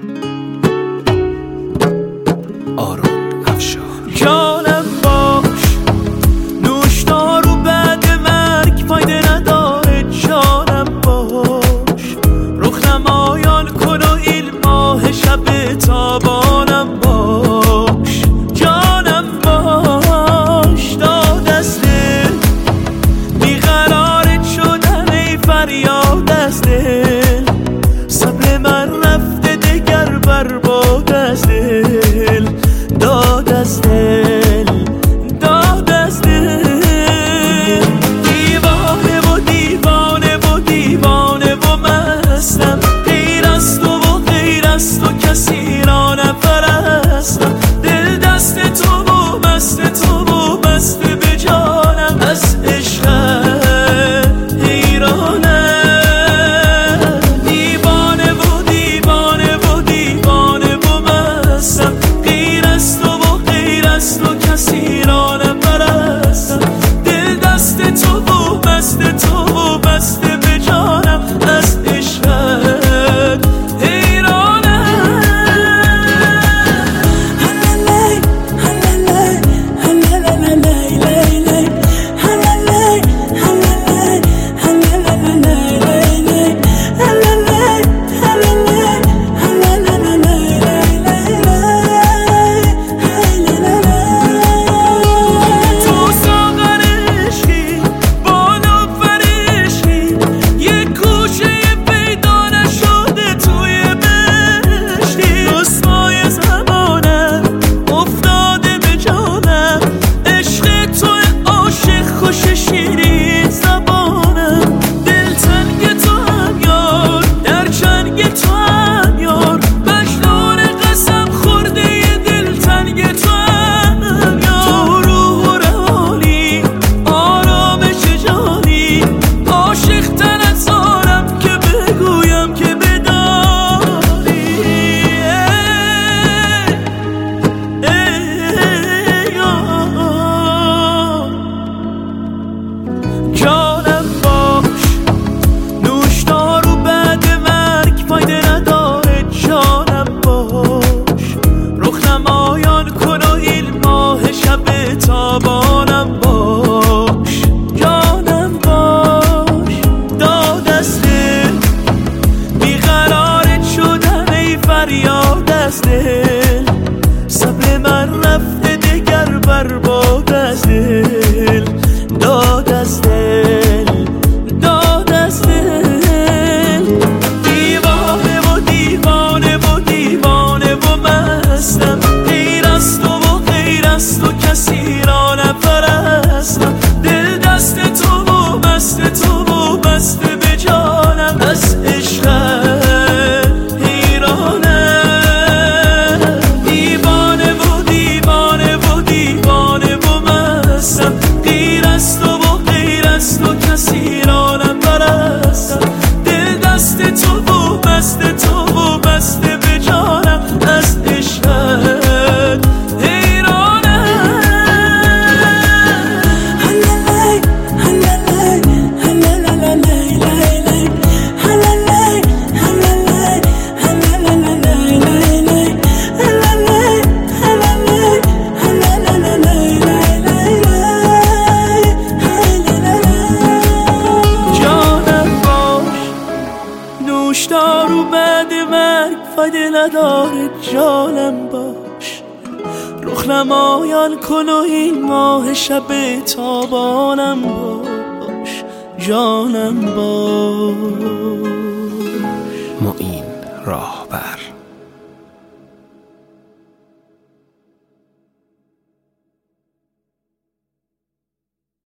آرون افشار. جانم باش، نوشدار و بعد مرگ فایده نداره. جانم باش، رخ نمایان کن و این ماه شب تابانم باش. جانم باش، داد از دل بیقرارت شدن ای فریاد از دل. صبر من رفته دگر برباد از دل. داد از دل، داد از دل. دیوانه و دیوانه و دیوانه و مستم. غیر از تو و غیر از تو کسی را نپرستم. دل دست تو و مست تو و مست به جانم. از عشقت حیرانم. دیوانه و دیوانه و دیوانه و مستم. غیر از تو و غیر از تو کسی را نپرستم. دل دست تو و مست تو و مست به جانم. از عشقت حیرانم. جانم باش، نوشدار و بعد مرگ فایده نداره. جانم باش، رخ نمایان کن و این ماه شب تابانم باش. جانم باش، داد از دل بیقرارت شدن ای فریاد از دل. صبر من رفته دگر برباد از دل. داد از دل، داد از دل. دیوانه و دیوانه و دیوانه و مستم. غیر از تو و غیر از تو کسی را نپرستم. دل دست تو و مست تو و مست به جانم. از عشقت حیرانم. دیوانه و دیوانه و دیوانه و مستم. غیر از تو و غیر از تو کسی را نپرستم. دل دست تو و مست تو و مست به جانم. از عشقت حیرانم. نوشدار و بعد مرگ فایده نداره. جانم باش، رخ نمایان کن و این ماه شب تابانم باش. جانم باش. معین راه.